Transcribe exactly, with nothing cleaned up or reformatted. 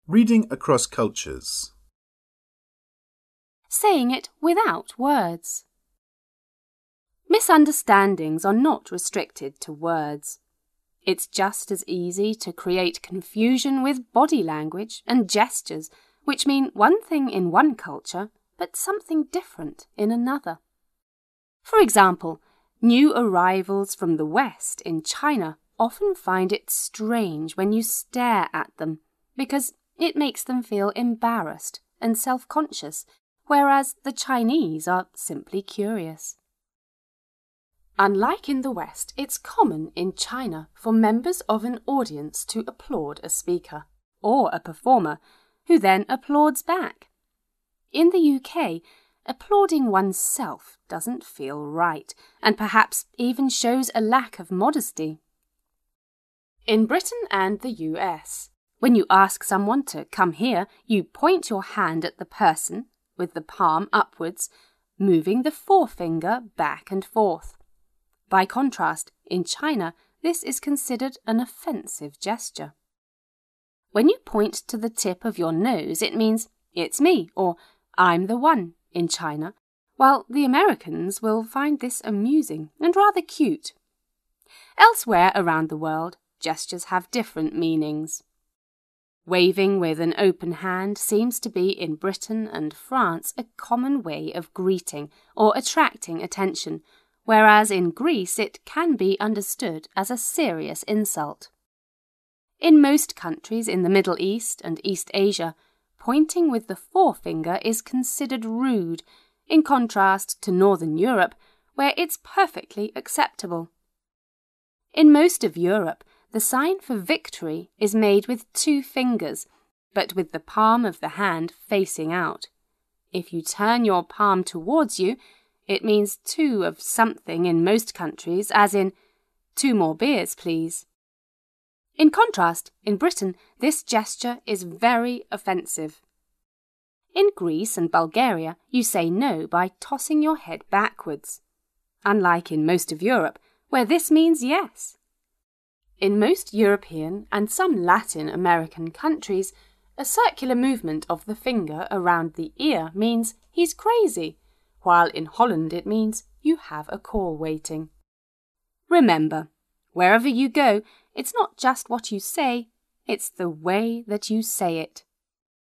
Reading across cultures. Saying it without words. Misunderstandings are not restricted to words. It's just as easy to create confusion with body language and gestures, which mean one thing in one culture, but something different in another. For example, new arrivals from the West in China often find it strange when you stare at them, because it makes them feel embarrassed and self-conscious, whereas the Chinese are simply curious. Unlike in the West, it's common in China for members of an audience to applaud a speaker or a performer, who then applauds back. In the U K, applauding oneself doesn't feel right, and perhaps even shows a lack of modesty. In Britain and the U S, when you ask someone to come here, you point your hand at the person, with the palm upwards, moving the forefinger back and forth. By contrast, in China, this is considered an offensive gesture. When you point to the tip of your nose, it means, "It's me," or "I'm the one," in China, while the Americans will find this amusing and rather cute. Elsewhere around the world, gestures have different meanings. Waving with an open hand seems to be in Britain and France a common way of greeting or attracting attention, whereas in Greece it can be understood as a serious insult. In most countries in the Middle East and East Asia, pointing with the forefinger is considered rude, in contrast to Northern Europe, where it's perfectly acceptable. In most of Europe, the sign for victory is made with two fingers, but with the palm of the hand facing out. If you turn your palm towards you, it means two of something in most countries, as in, "Two more beers, please." In contrast, in Britain, this gesture is very offensive. In Greece and Bulgaria, you say no by tossing your head backwards, unlike in most of Europe, where this means yes. In most European and some Latin American countries, a circular movement of the finger around the ear means he's crazy, while in Holland it means you have a call waiting. Remember, wherever you go, it's not just what you say, it's the way that you say it.